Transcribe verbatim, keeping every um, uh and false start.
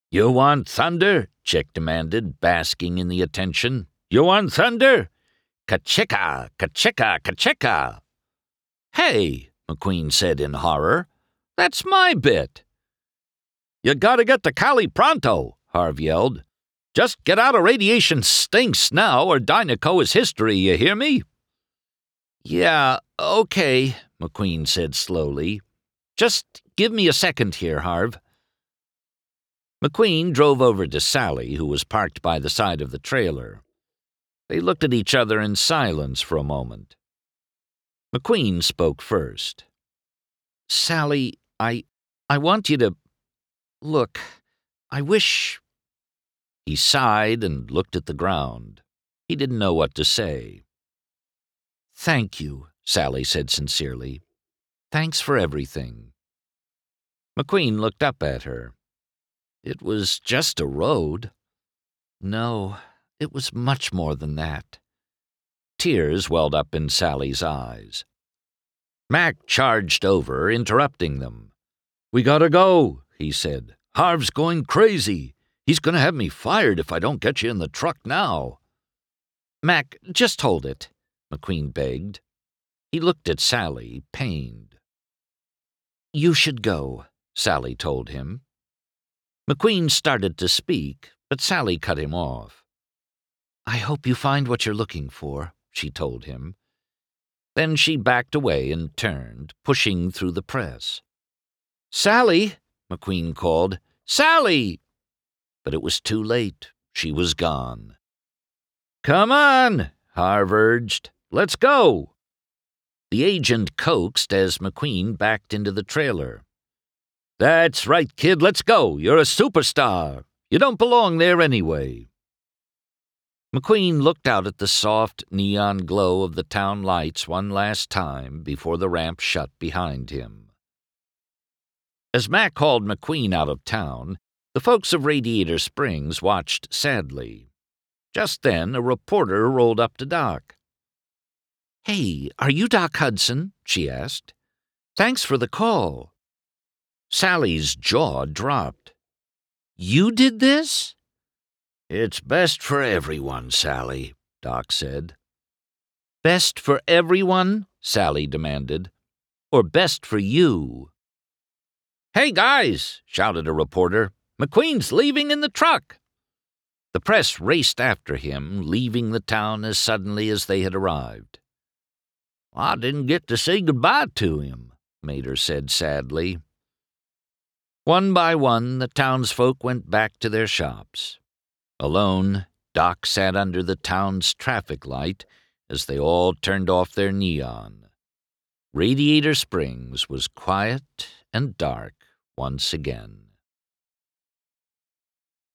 "You want thunder?" Chick demanded, basking in the attention. "You want thunder? Ka-chicka, ka-chicka, ka-chicka." "Hey," McQueen said in horror, "that's my bit." "You gotta get to Cali pronto," Harv yelled. "Just get out of Radiation Stinks now, or Dinoco is history, you hear me?" "Yeah, okay," McQueen said slowly. "Just give me a second here, Harv." McQueen drove over to Sally, who was parked by the side of the trailer. They looked at each other in silence for a moment. McQueen spoke first. "Sally, I... I want you to... Look, I wish..." He sighed and looked at the ground. He didn't know what to say. "Thank you," Sally said sincerely. "Thanks for everything." McQueen looked up at her. "It was just a road." "No, it was much more than that." Tears welled up in Sally's eyes. Mac charged over, interrupting them. "We gotta go," he said. "Harv's going crazy. He's gonna have me fired if I don't get you in the truck now." "Mac, just hold it," McQueen begged. He looked at Sally, pained. "You should go," Sally told him. McQueen started to speak, but Sally cut him off. "I hope you find what you're looking for," she told him. Then she backed away and turned, pushing through the press. "Sally!" McQueen called. "Sally!" But it was too late. She was gone. "Come on," Harv urged. "Let's go." The agent coaxed as McQueen backed into the trailer. "That's right, kid. Let's go. You're a superstar. You don't belong there anyway." McQueen looked out at the soft neon glow of the town lights one last time before the ramp shut behind him. As Mac hauled McQueen out of town, the folks of Radiator Springs watched sadly. Just then, a reporter rolled up to Doc. "Hey, are you Doc Hudson?" she asked. "Thanks for the call." Sally's jaw dropped. "You did this?" "It's best for everyone, Sally," Doc said. "Best for everyone?" Sally demanded. "Or best for you?" "Hey, guys!" shouted a reporter. "McQueen's leaving in the truck!" The press raced after him, leaving the town as suddenly as they had arrived. "I didn't get to say goodbye to him," Mater said sadly. One by one, the townsfolk went back to their shops. Alone, Doc sat under the town's traffic light as they all turned off their neon. Radiator Springs was quiet and dark once again.